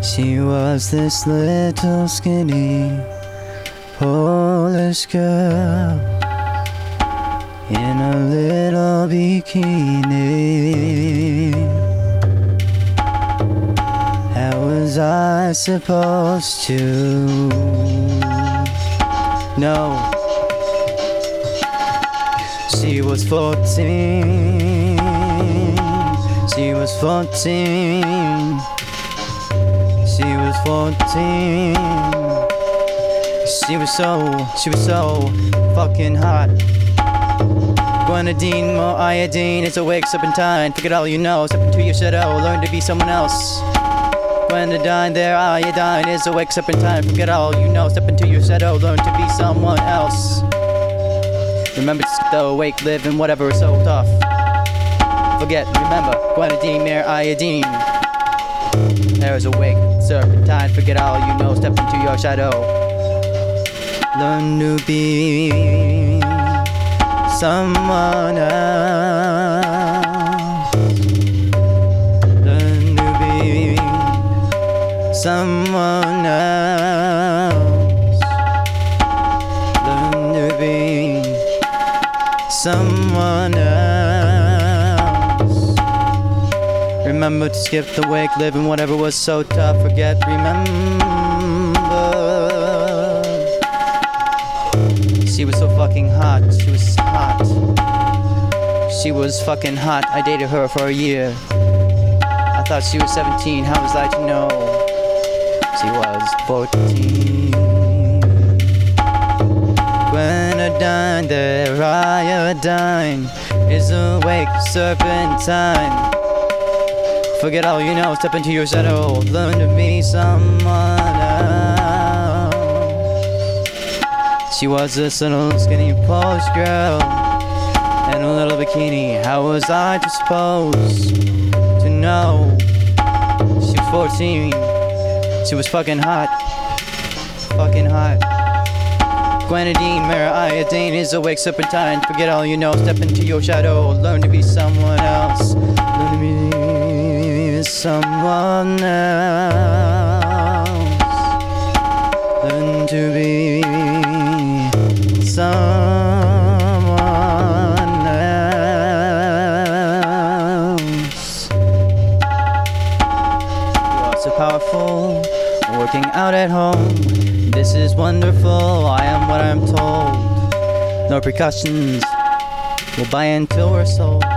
She was this little skinny Polish girl in a little bikini. How was I supposed to know? She was 14. She was 14. She was 14. She was so fucking hot. Guanidine, more iodine, it's a wake serpentine. Forget all you know, step into your shadow, learn to be someone else. Guanidine, there iodine is a wake serpentine. Forget all you know, step into your shadow, learn to be someone else. Remember to stay awake, live in whatever is so tough. Forget, remember, guanidine, mere iodine. There's a wake serpentine. Forget all you know, step into your shadow. Learn to be someone else. Learn to be someone else. Learn to be someone else. Remember to skip the wake, live in whatever was so tough. Forget, remember. She was so fucking hot, she was hot. She was fucking hot, I dated her for a year. I thought she was 17, how was I to know? She was 14. Guanidine, there iodine is a wake serpentine. Forget all you know, step into your shadow, learn to be someone else. She was this little skinny Polish girl in a little bikini. How was I supposed to know? She was 14. She was fucking hot. Fucking hot. Guanidine, mere iodine is a wake serpentine. Forget all you know, step into your shadow, learn to be someone else. Learn to be someone else. Learn to be someone else. You are so powerful, working out at home. This is wonderful, I am what I'm told. No precautions, we'll buy until we're sold.